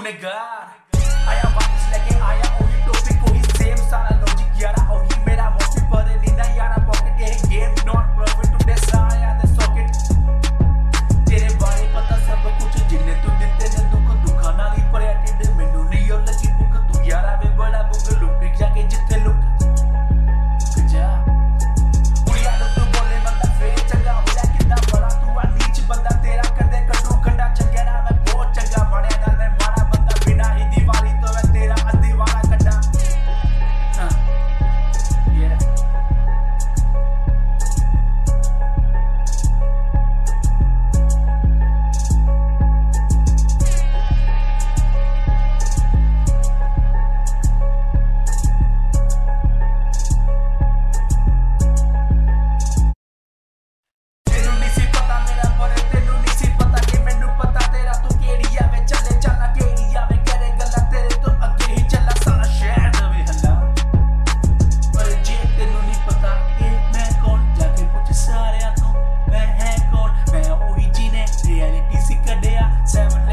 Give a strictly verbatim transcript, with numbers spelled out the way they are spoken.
गुनहगार आया वापस लेके आया वही टॉपिक वही सेम सारा लॉजिक यारा वही मेरा मोटिव पर नींदा यारा पॉकेट ये गेम नॉट प्रॉफिट टू आया द सॉकेट तेरे बारे पता सब कुछ जिन्ने तू दिते ने दुख दुखा नाली पर एटेड मेनू नहीं और लगी भुक तू यारा वे बड़ा बुक लुक जाके जिथे लुक जा कुड़िया नु तू बोले बंदा फेर चंगा होया कितना बड़ा तू आ नीच बंदा तेरा कदे कड्डू खंडा चंगेरा मैं बहुत चंगा बड़े नाल मैं माड़ा बंदा बिना ही दीवारी तो मैं तेरा अदीवारा कड्डा हां yeah seven